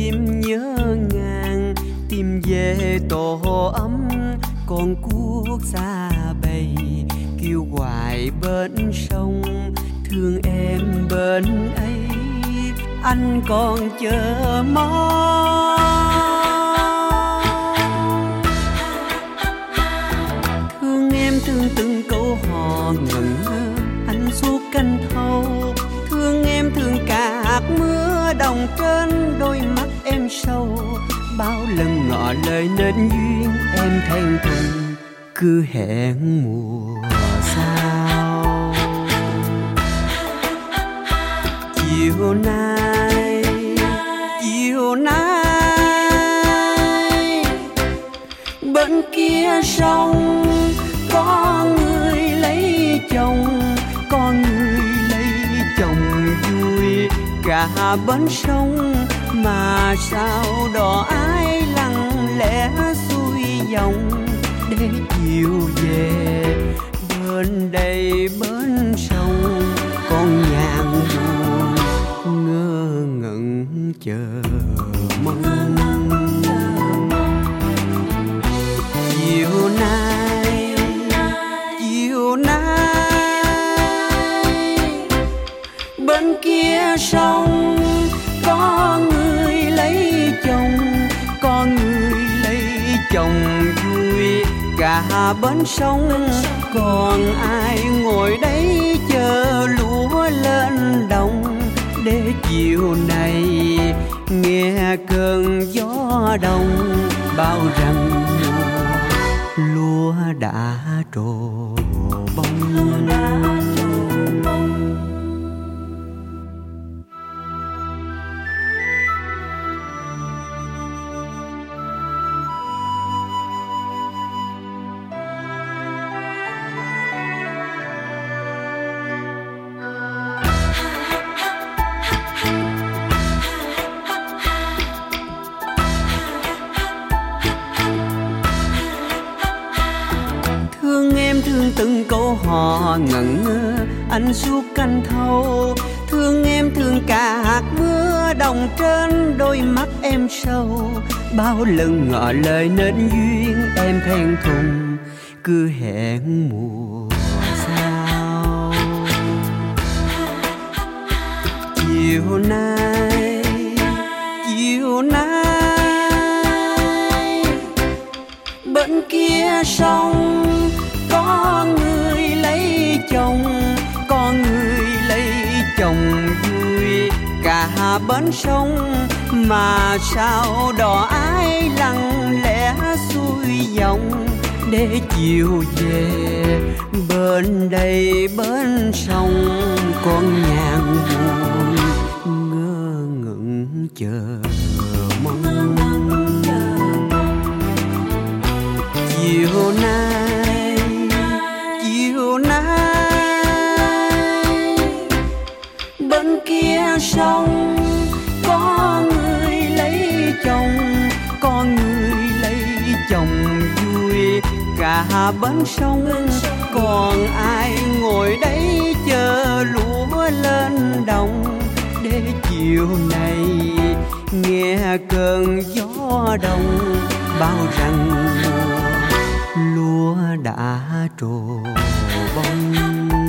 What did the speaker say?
tim nhớ ngàn, tìm về tổ ấm con cuốc xa bầy kêu hoài bên sông. Thương em bên ấy anh còn chờ mong. Thương em thương từng câu hò ngẩn ngơ anh suốt canh thâu. Thương em thương cả hạt mưa đồng trên đôi mắt em sâu. Bao lần ngỏ lời nên duyên em thẹn thùng cứ hẹn mùa sau. Chiều nay bên kia sông có người lấy chồng, có người lấy chồng vui cả bến sông. Mà sao đò ai lặng lẽ xuôi dòng để chiều về bên đây bến sông. Con nhàn buồn ngơ ngẩn chờ mong. Chiều nay bên kia sông có người lấy chồng, có người lấy chồng vui cả bến sông. Còn ai ngồi đấy chờ lúa lên đồng để chiều nay nghe cơn gió đông bao rằng lúa đã trổ bông. Thương từng câu hò ngẩn ngơ anh suốt canh thâu. Thương em thương cả hạt mưa đồng trên đôi mắt em sâu. Bao lần ngỏ lời nên duyên em thẹn thùng cứ hẹn mùa sau. Chiều nay bên kia sông có người lấy chồng, có người lấy chồng vui cả bến sông. Mà sao đò ai lặng lẽ xuôi dòng để chiều về bên đây bến sông. Con nhàn buồn ngơ ngẩn chờ mong. Chiều nay bên kia sông có người lấy chồng, có người lấy chồng vui cả bến sông. Còn ai ngồi đấy chờ lúa lên đồng để chiều nay nghe cơn gió đông bao rằng lúa đã trổ bông.